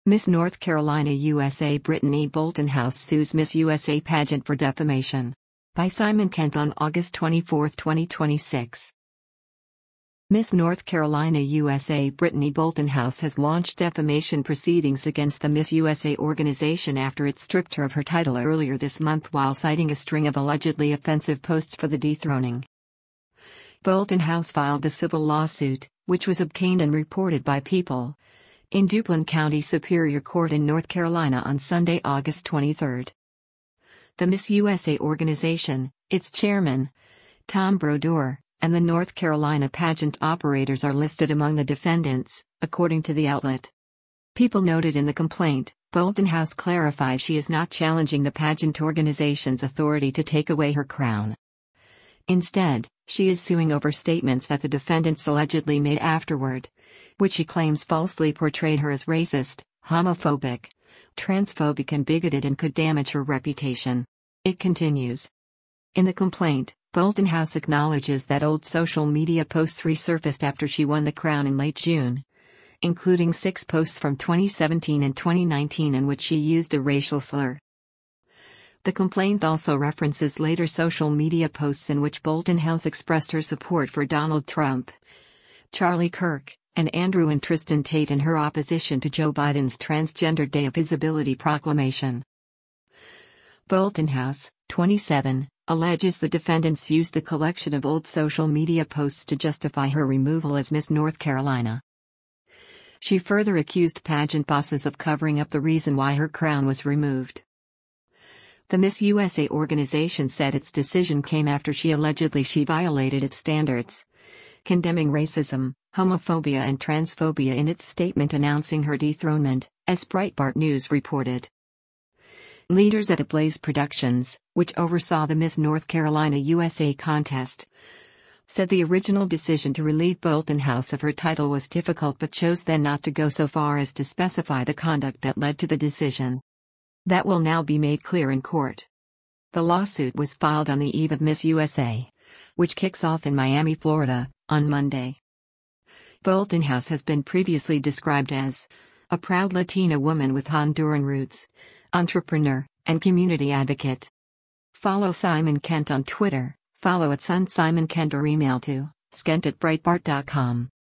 Miss North Carolina USA Brittany Bolton House sues Miss USA pageant for defamation. By Simon Kent on August 24, 2026. Miss North Carolina USA Brittany Bolton House has launched defamation proceedings against the Miss USA organization after it stripped her of her title earlier this month while citing a string of allegedly offensive posts for the dethroning. Bolton House filed the civil lawsuit, which was obtained and reported by People in Duplin County Superior Court in North Carolina on Sunday, August 23. The Miss USA organization, its chairman, Tom Brodeur, and the North Carolina pageant operators are listed among the defendants, according to the outlet. People noted in the complaint, Bolton House clarifies she is not challenging the pageant organization's authority to take away her crown. Instead, she is suing over statements that the defendants allegedly made afterward, which she claims falsely portrayed her as racist, homophobic, transphobic and bigoted and could damage her reputation. It continues. In the complaint, Bolton House acknowledges that old social media posts resurfaced after she won the crown in late June, including 6 posts from 2017 and 2019 in which she used a racial slur. The complaint also references later social media posts in which Bolton House expressed her support for Donald Trump, Charlie Kirk, and Andrew and Tristan Tate in her opposition to Joe Biden's Transgender Day of Visibility proclamation. Bolton House, 27, alleges the defendants used the collection of old social media posts to justify her removal as Miss North Carolina. She further accused pageant bosses of covering up the reason why her crown was removed. The Miss USA organization said its decision came after she violated its standards, condemning racism, homophobia and transphobia in its statement announcing her dethronement, as Breitbart News reported. Leaders at Ablaze Productions, which oversaw the Miss North Carolina USA contest, said the original decision to relieve Bolton House of her title was difficult but chose then not to go so far as to specify the conduct that led to the decision. That will now be made clear in court. The lawsuit was filed on the eve of Miss USA, which kicks off in Miami, Florida, on Monday. Bolton House has been previously described as a proud Latina woman with Honduran roots, entrepreneur, and community advocate. Follow Simon Kent on Twitter, follow @SunSimonKent or email to skent@breitbart.com.